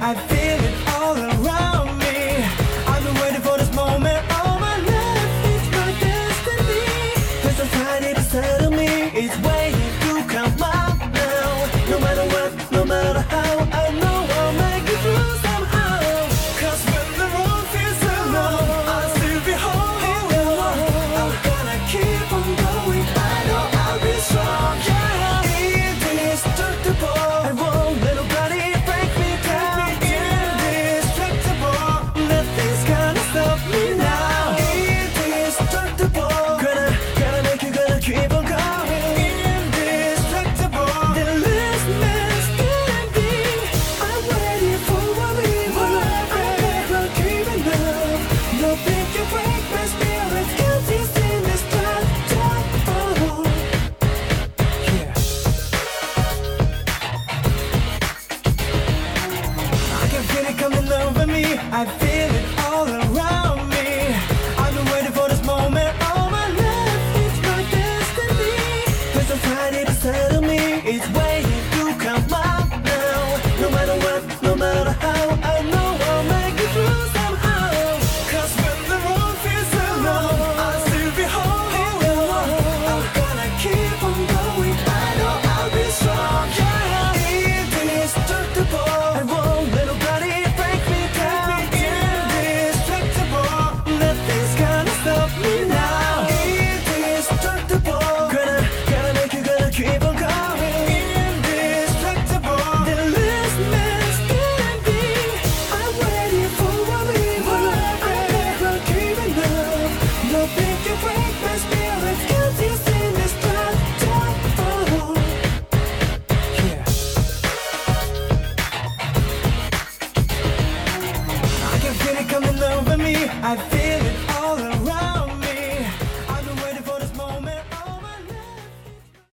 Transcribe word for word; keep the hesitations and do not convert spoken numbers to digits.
I feel it all around me. I've been waiting for this moment all my life. It's my destiny. There's a tide inside of me. It's waiting to come out now. No matter what, no matter how, I know I'll make it through somehow. 'Cause when the road feels so long, I'll still be holding on. I'm gonna keep on going. I know I'll be strong. Yeah, indestructible. I won't let nobody break me down. Indestructible. Nothing's gonna stop me now. Indestructible. Gonna, gonna make you gonna keep on going. Indestructible. The last man standing. I'm ready for what we want. I'm never giving up. Nothing can break my spirit. 'Cause it's indestructible. Yeah. I can feel it coming over me. I feel it all around me. I've been waiting for this moment all my life. It's my destiny. There's a tide inside of me. It's waiting to come out now. No matter what, no matter how, I know I'll make it through somehow. 'Cause when the road feels so long, I'll still be holding on. I'm gonna keep on going. I know I'll be strong. Yeah, indestructible. I won't let nobody break me down. Indestructible. Nothing's gonna stop me now. Indestructible. Gonna, gonna make you gonna keep on going. Indestructible. The last man standing. I'm waiting for what we want. I'm never giving up. Nothing can break my spirit. 'Cause it's indestructible. Yeah. I can feel it coming over me. I feel